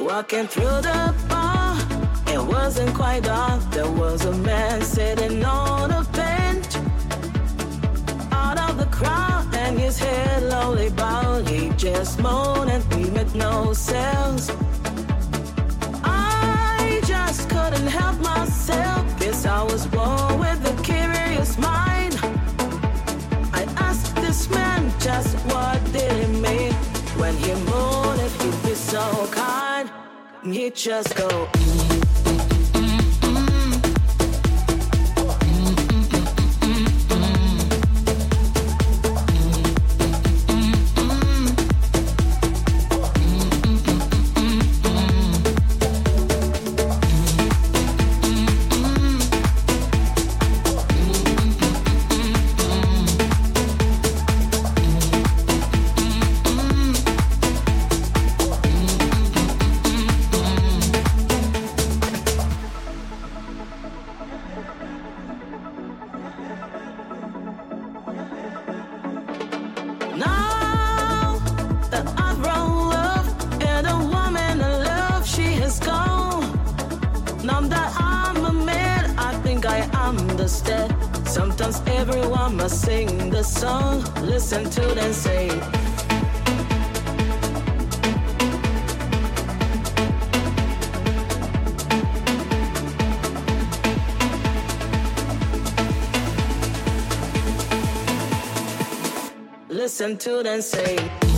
Walking through the bar, it wasn't quite dark. There was a man sitting on a bench, out of the crowd, and his head lowly bowed. He just moaned and he made no sense. I just couldn't help myself, 'cause I was born with a curious mind. I asked this man just what did it mean when he moaned and he'd be so kind. He'd just go understand. Sometimes everyone must sing the song. Listen to them say. Listen to them say.